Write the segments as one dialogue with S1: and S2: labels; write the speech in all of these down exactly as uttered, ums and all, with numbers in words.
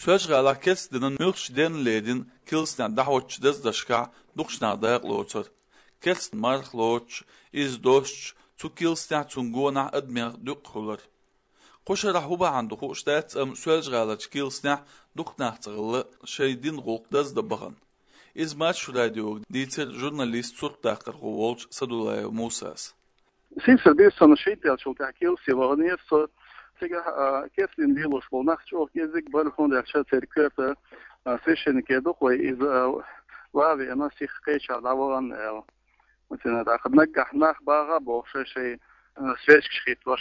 S1: Söz gala kesdinin mülk denledin kilsden dahoç dezdaşka duxna dayaqloçur. Kest marxloç iz doşç tu kilsden tungona admer duqhular. Qoşa rahuba andu xoştat am söz gala kilsden duqnahtırlı şeydin qoqdaz da bağın. İzmaç radio diter jurnalist surtaqır qovolç Sadulayev Musas.
S2: Sincer bir sana şey der çok kilsi var ne so Сега кеслин дело шlo нахчо язык бар фонд акча церквета священники дохой из лави она сих кеча даван مثلا تاخذ نجح ناخ باغا بوش شيء سويش شيت واش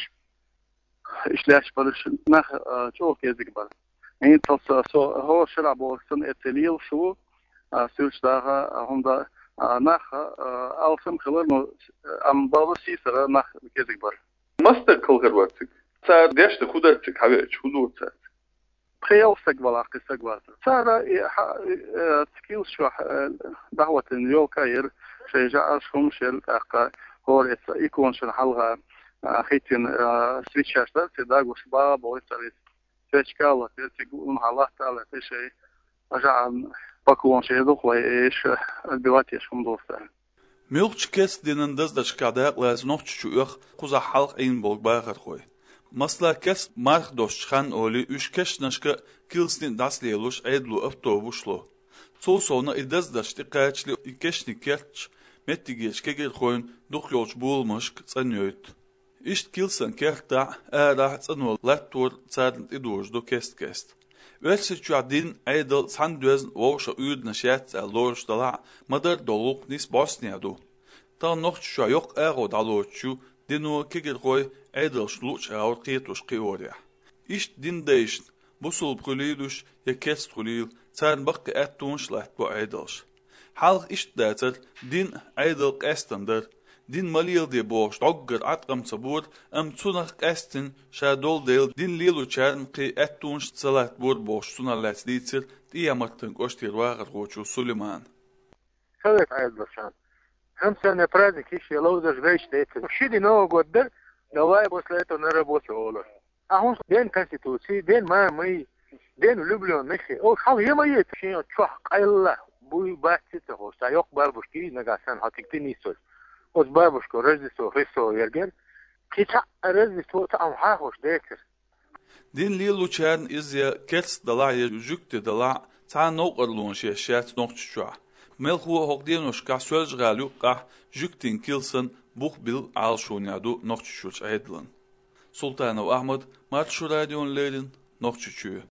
S2: إشلاش برش ناخ شو язык бар يعني تص سو هو شلع بوسن اتليل شو سويش داغا هم دا ناخ ألفم خلال أم بالسي سر ناخ язык бар
S3: ماستر كل غروتك صار ديش تخودتك حبيبش خودوتك
S2: خيال سجوال عقل سجوال صار تكيل شو دعوة نيو كاير شيء جاء شوم شل أق هو يكون شل حلقة خيتين سويتشاش ده تداغو شباب بويسريس سويتشكالا تقولون حالات على شيء أجا بكون شيء دخوي إيش البلاتي شوم دوسته
S1: Mülk kesdinin dezdaşka laz nohçuq quza halq in bol bağır qoy. Masla kes marx doşçan oli üç keşnaşka kilstin dasleluş edlu avtobuslo. Sol sona idazdaşti qaçli ikeşni kerç mettigeçke gel qoyun duqyolç bulmuş tsanyoyt. İşt kilsan kerta ara tsanol lattur tsarnt idojdo kest kest. Welche Jardin Eidel Sandös Worsche Üdne Schätz erlosch dala Madar Doluk nis Bosnia du. Da noch scho yok ero dalochu dinu kegelroy Eidel Schluch er Ketusch Georia. Ist din deist busul prulidus je kestrulil zahn bak ettun schlecht bo Eidels. Halg ist dater din Eidel Estander din malil de bo stogger atram sabur am zunach esten shadol del din lilu charm qi ettun salat bur bo sunalat ditser diamatın koştir vagar gochu Suleiman.
S4: Совет Айдбасан. Hem сene праздник еще лаузаш вещи эти. Шиди Нового года давай после этого на работу олор. А он день конституции, день мая мы, день влюбленных. О, хал ема ет. Шин чух кайла буй бахтица хош. А yok бабушки нагасан хатикти нисос. Оз бабушка Рождество Христова ерген. Кита Рождество там ха хош декер.
S1: Din lilu charn is ya kets dala ya jukte dala ta noqerlun she shat noqchua. Melhu hogdienos ka söz galu ka juktin kilsen buch bil al shonyadu noqchuch aydlan. Sultanov Ahmed Marşu radyon lerin noqchuchu.